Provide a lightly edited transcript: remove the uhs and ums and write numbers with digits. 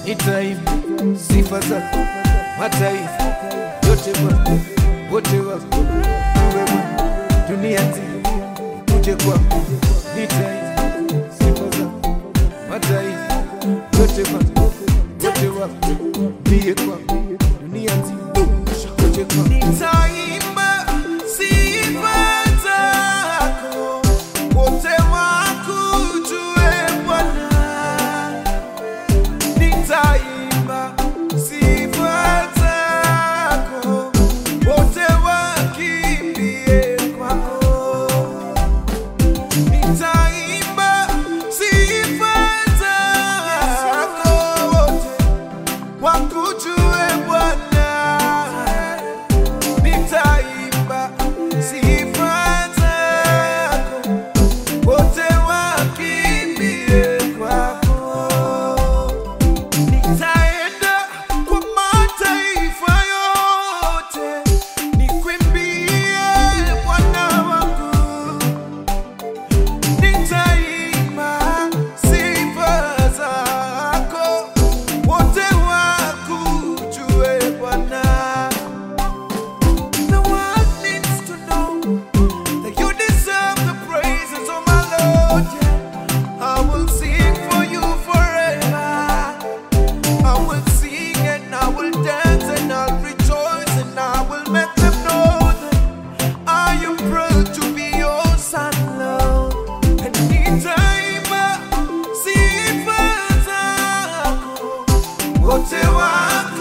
nitaimba sifa zako, mataifa yote Bwana, wote wako wewe Bwana, dunia nzima ikuje kwako. Nitaimba sifa zako, mataifa yote Bwana, wote wako ndiye kwako, dunia nzima ikuje kwako. Nitaimba sifa zako, wote wakujue Bwana. Nitaimba sifa zako, wote wakimbie kwako. Nitaimba sifa zako, wote wakujue Bwana. Nitaimba sifa zako, wote wakimbie kwako. Nitaenda kwa mataifa yote, nikwimbie Bwana wangu. Nitaimba sifa zako, wote wakujue Bwana. The world needs to know that you deserve the praises of my Lord. Yeah. I will sing for you forever. I will sing and I will dance and I'll rejoice and I will make them know that I am proud to be your son, Lord. And nitaimba sifa zako, wote wako